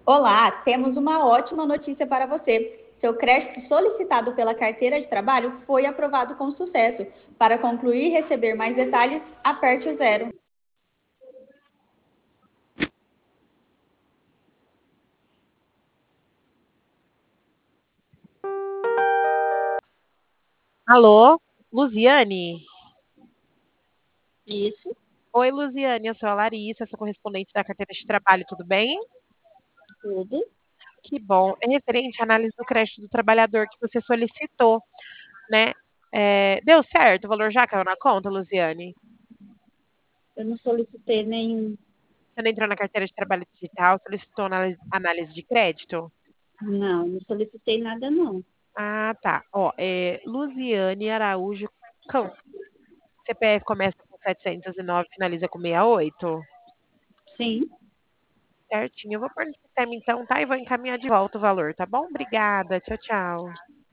Olá, temos uma ótima notícia para você. Seu crédito solicitado pela carteira de trabalho foi aprovado com sucesso. Para concluir e receber mais detalhes, aperte o zero. Alô, Luziane? Isso, Oi, Luziane, eu sou a Larissa, sou correspondente da carteira de trabalho, tudo bem? tudo. Que bom. É referente à análise do crédito do trabalhador que você solicitou, né? Deu certo? O valor já caiu na conta, Luziane? Eu não solicitei nenhum. Você não entrou na carteira de trabalho digital, solicitou análise de crédito? Não, não solicitei nada, não. Ah, tá. Ó, Luziane Araújo Campos. CPF começa com 709, finaliza com 68. Sim, Certinho. Eu vou pôr no sistema então, tá? E vou encaminhar de volta o valor, tá bom? Obrigada. Tchau, tchau.